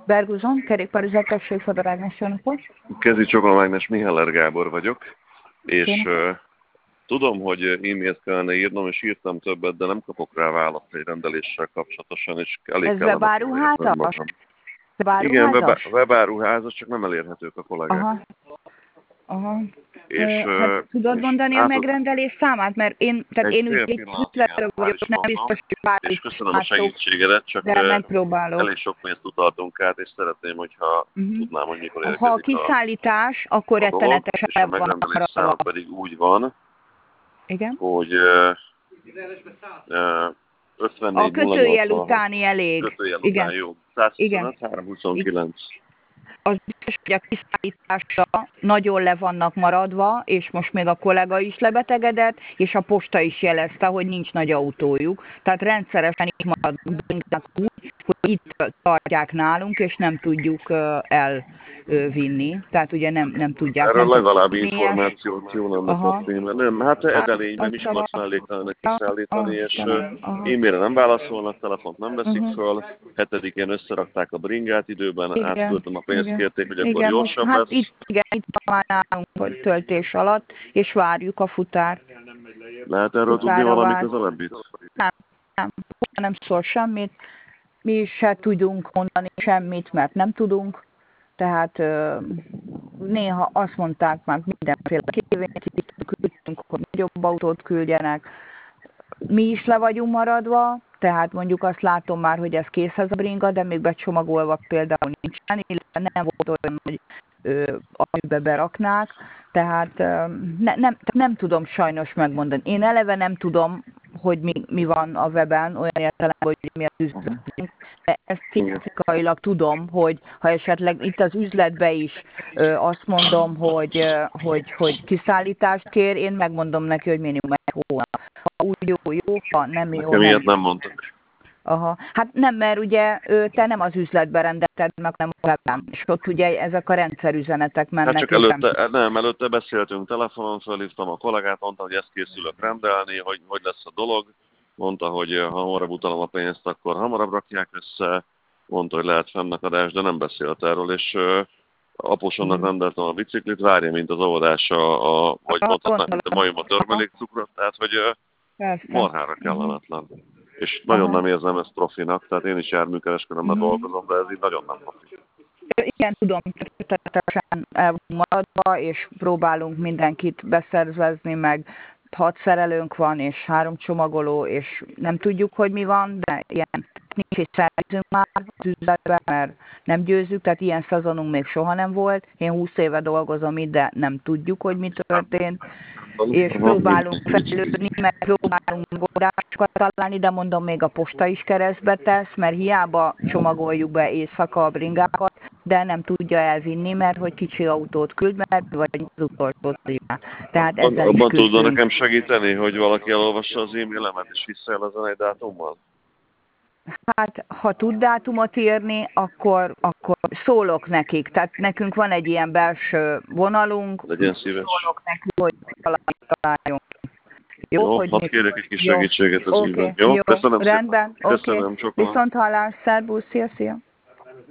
Berguzon, kerékpárüzetesség, Fodor Ágnes, jó napot. Kezi Csokolmágnes, Mihály Gábor vagyok, és Szépen. tudom, hogy e-mailt kellene írnom, és írtam többet, de nem kapok rá választ egy rendeléssel kapcsolatosan, és elég Ez kellemetlen webáruházas? érzem magam. Igen, Webáruházas? webáruházas, csak nem elérhetők a kollégák. Aha. És, Hát tudod és mondani a megrendelés számát? Mert én ugye üzletről vagyok, nem biztos, hogy és köszönöm a bármit segítséget, csak de megpróbálok. elég sok pénzt utaltunk át, és szeretném, hogyha tudnám, hogy mikor érkezik Ha a kiszállítás, akkor a dolog, rettenetesen és a megrendelés száma pedig úgy van, igen? hogy 54 A kötőjel utáni elég. Kötőjel igen. után jó. 125, 329. Az biztos, hogy a kiszállításra nagyon le vannak maradva, és most még a kollega is lebetegedett, és a posta is jelezte, hogy nincs nagy autójuk. Tehát rendszeresen itt maradnak úgy, hogy itt tartják nálunk, és nem tudjuk elvinni. Tehát ugye nem tudják. Erről nem legalább információt jó lenne kapni, mert nem, hát Edelényben is szóval mellék kellene kiszállítani, és aha. e-mailre nem válaszolnak, telefont nem veszik föl, 7-én összerakták a bringát időben, átküldtem a pénzt, kérték, hogy akkor gyorsabb lesz. Hát itt van már nálunk, hogy töltés alatt, és várjuk a futár. Lehet erről tudni valamit közelebbit? Nem szól semmit. Mi se tudunk mondani semmit, mert nem tudunk. Tehát néha azt mondták már mindenféle kérvényt küldtünk, hogy nagyobb autót küldjenek. Mi is le vagyunk maradva, tehát mondjuk azt látom már, hogy ez készhez a bringa, de még becsomagolva például nincsen, illetve nem volt olyan, hogy amiben beraknák, tehát nem tudom sajnos megmondani. Én eleve nem tudom, hogy mi van a weben, olyan értelemben, hogy mi az üzletünk, de ezt fizikailag tudom, hogy ha esetleg itt az üzletbe is azt mondom, hogy kiszállítást kér, én megmondom neki, hogy minimum egy hónap. Ha úgy jó, ha nem jó, nekem ilyet nem mondtak. Aha. Hát nem, mert ugye te nem az üzletbe rendelted meg, nem a webben. És ott ugye ezek a rendszerüzenetek mennek. Hát csak előtte beszéltünk, telefonon felhívtam a kollégát, mondta, hogy ezt készülök rendelni, hogy lesz a dolog. Mondta, hogy ha hamarabb utalom a pénzt, akkor hamarabb rakják össze. Mondta, hogy lehet fennakadás, de nem beszélt erről, és aposonnak rendeltem a biciklit, várja, mint az óvodása, vagy mondhatnám, mint a majom a törmelékcukrot, tehát hogy marhára kellemetlen. És nagyon nem érzem ezt profinak, tehát én is járműkereskedelemmel dolgozom, de ez így nagyon nem profi. Igen, tudom, természetesen el maradva, és próbálunk mindenkit beszervezni, meg 6 szerelőnk van, és 3 csomagoló, és nem tudjuk, hogy mi van, de ilyen nincs is szervezünk már az üzletben, mert nem győzzük, tehát ilyen szezonunk még soha nem volt. Én 20 éve dolgozom itt, de nem tudjuk, hogy mi történt. És próbálunk fejlődni, meg próbálunk megoldásokat találni, de mondom, még a posta is keresztbe tesz, mert hiába csomagoljuk be éjszaka a bringákat, de nem tudja elvinni, mert hogy kicsi autót küld, mert vagy az utolsót tudja. Tehát ezzel abban is tudna nekem segíteni, hogy valaki elolvassa az e-mailemet, és visszajelezzen egy dátummal? Hát, ha tud dátumot írni, akkor szólok nekik. Tehát nekünk van egy ilyen belső vonalunk. Legyen szíves. Szólok neki, hogy valamit találjon. Jó, hadd kérek egy kis segítséget az ügyben. Jó, köszönöm rendben, szépen. Köszönöm, Viszont hallás, szervusz, szia.